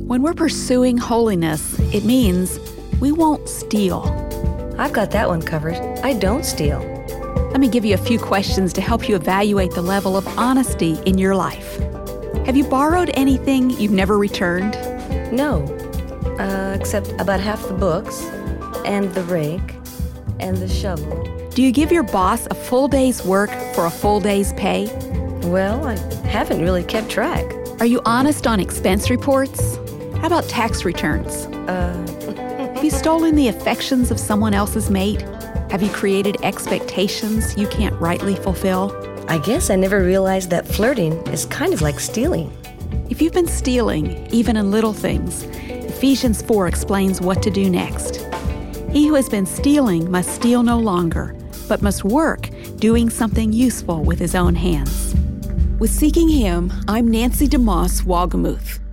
When we're pursuing holiness, it means we won't steal. I've got that one covered. I don't steal. Let me give you a few questions to help you evaluate the level of honesty in your life. Have you borrowed anything you've never returned? No, except about half the books, and the rake, and the shovel. Do you give your boss a full day's work for a full day's pay? Well, I haven't really kept track. Are you honest on expense reports? How about tax returns? Have you stolen the affections of someone else's mate? Have you created expectations you can't rightly fulfill? I guess I never realized that flirting is kind of like stealing. If you've been stealing, even in little things, Ephesians 4 explains what to do next. He who has been stealing must steal no longer, but must work, doing something useful with his own hands. With Seeking Him, I'm Nancy DeMoss Wolgemuth.